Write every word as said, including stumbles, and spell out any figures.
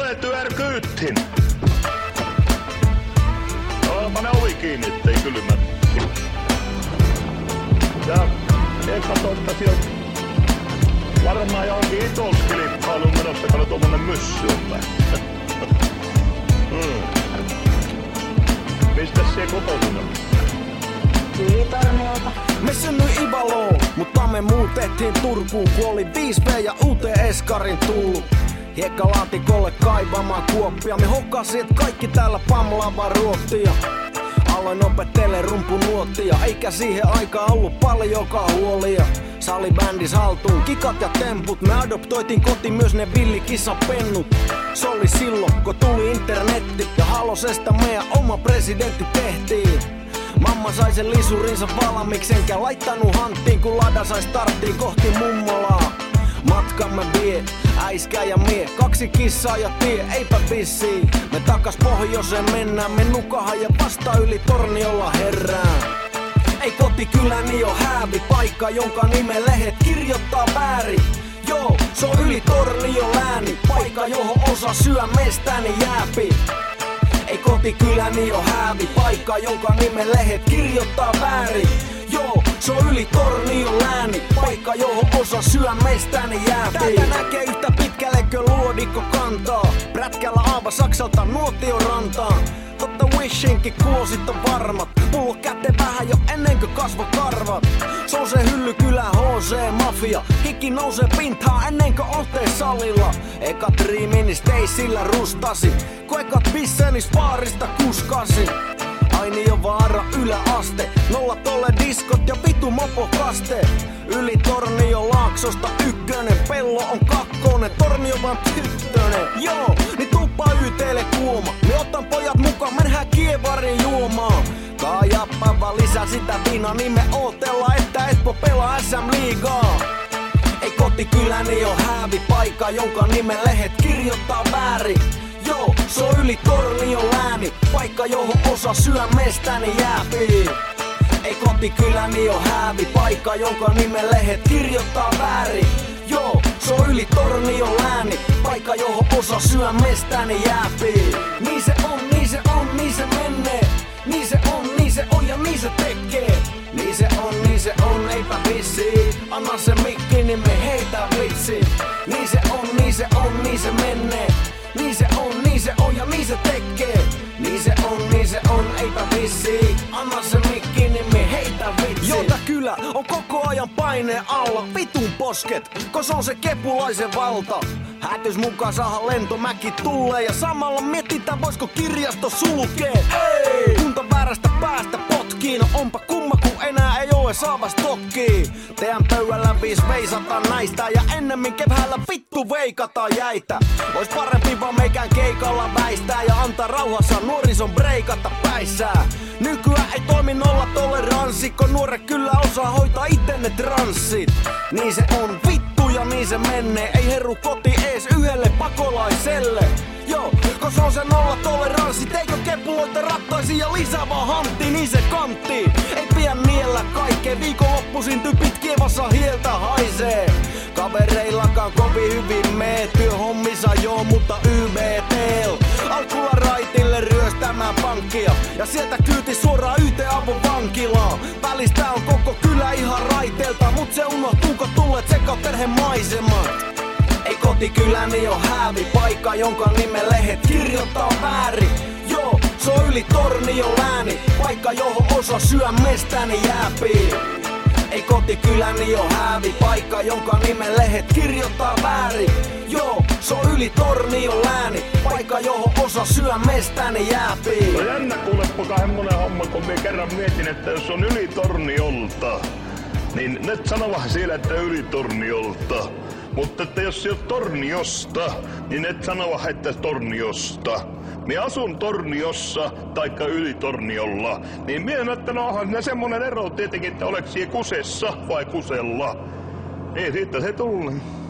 du är kyyttin. Olpa ne ovi kiinni, ettei kylmä. Ja en katso, että sieltä varmaan johonkin itoskilipailuun menossa, kun tuommoinen myssy on päin. hmm. Mistä se kotoisin on? Ylitorniolta. Me synnyin Ivaloon, mutta me muutettiin Turkuun, kun oli viisi V ja uuteen Eskarin tullut. Hiekkalaatikolle kaivamaan kuoppia, me hokasin, et kaikki täällä pamlaava ruottia. Aloin opettele rumpunuottia, eikä siihen aikaan ollut paljonkaan huolia. Salibändis haltuun, kikat ja temput, me adoptoitiin kotiin myös ne villikissapennut. Se oli silloin, kun tuli internetti ja Halosesta meidän oma presidentti tehtiin. Mamma sai sen lisurinsa valmiiksi, enkä laittanut hanttiin, kun lada sai starttiin kohti mummolaa. Matkamme vie, äiskä ja mie, kaksi kissaa ja tie, eipä vissiin. Me takas pohjoiseen mennään, me nukahan ja vasta yli Torniolla herään. Ei kotikyläni oo häävi paikka, jonka nimen lehet kirjoittaa väärin. Joo, se on yli Tornion lääni, paikka johon osa sydämestäni jääpi. Ei kotikyläni oo häävi paikka, jonka nimen lehet kirjoittaa väärin. Joo, se on yli Tornion lääni, paikka johon osa sydämestäni jääpi. Täältä näkee yhtä pitkälekö luodikko kantaa, prätkällä aava Saksalta nuotion rantaan. Totta Wishinkin kuosit on varmat, pullo käteen vähän jo ennen kuin kasvo karvat. Se on se hyllykylä H C-mafia, hiki nousee pintaan ennen kuin oltee salilla. Ekat riiminis teisillä rustasi, kun ekat bissenis baarista kuskasi. Aini jo vaara yläaste, nolla tolle diskot ja vitu mopokaste. Yli Tornion laaksosta ykkönen, pello on kakkonen, Tornio vaan tyttönen. Joo, niin tuppa yteelle kuoma, me otan pojat mukaan, mennään kievarin juomaan. Kaajappa vaan lisää sitä viinaa, niin me ootellaan, että Espoo pelaa S M-liigaa. Ei kotikyläni oo häävi paikka, jonka nimen lehet kirjoittaa väärin. Joo, se on yli Tornion lääni, paikka johon osa sydämestäni jääpi. Ei kotikyläni oo häävi paikka, jonka nimen lehet kirjoittaa väärin. Joo, se on yli Tornion lääni, paikka johon osa sydämestäni jääpi. Niin se on, niin se on, niin se menee. Niin se on, niin se on ja niin se tekee. Niin se on, niin se on, eipä vissi. Anna se mikki, niin me heitä vitsi. Niin se on, niin se on, niin se menee. Niin se on, niin se on ja niin se tekee. Niin se on, niin se on, eipä vissi. Anna se mikki, niin me heitä vitsi. Jota kylä on koko ajan paineen alla, vitun posket, kos on se kepulaisen valta. Hätys mukaan saada lentomäki tulee ja samalla mietitään voisko kirjasto sulkee. Hei! Kunta väärästä päästä potkiin, no onpa kumma kun enää ei oo saavas tokkii. Teidän pöydällä viis veisataan näistä ja ennemmin keväällä vittu veikataan jäitä. Ois parempi vaan meikään keikalla väistää ja antaa rauhassa nuorison breikata päissään. Nykyään ei toimi nolla toleranssi, kun nuoret kyllä osaa hoitaa ite ne transsit. Niin se on vittu ja niin se menee, ei heru koti ees yhdelle pakolaiselle. Joo, kun se on se nolla toleranssi, teikö kepuloita rattaisi ja lisää vaan hanttiin, niin se kantti. Ei pian niellä kaikkea, viikonloppuisin typit kievassa hieltä haisee. Kavereillakaan kovin hyvin mee, työhommissa joo, mutta Y B T L. Alkulla raitille ryöstämään pankkia ja sieltä kyyti suoraan Y T-avun vankilaan. Välistä on koko kylä ihan raiteelta, mut se unohtuu kun tullet sekä perheen maisemat. Ei kotikyläni oo häävi paikka, jonka nimen lehet kirjoittaa väärin. Joo, se on yli Tornion lääni, paikka johon osa sydämestäni jääpi. Ei kotikyläni oo häävi paikka, jonka nimen lehet kirjoittaa väärin. Joo, se on yli Tornion lääni, paikka johon osa sydämestäni jääpi. No jännä kuuleppa hemmonen homma, kun minä kerran mietin, että jos on yli Torniolta, niin nyt sanovahan siellä, että yli Torniolta. Mutta että jos se on Torniosta, niin et sanoa, että Torniosta. Minä asun Torniossa taikka yli Torniolla. Niin minä että no onhan ne semmonen ero tietenkin, että oleks siellä Kusessa vai Kusella. Niin siitä se tuli.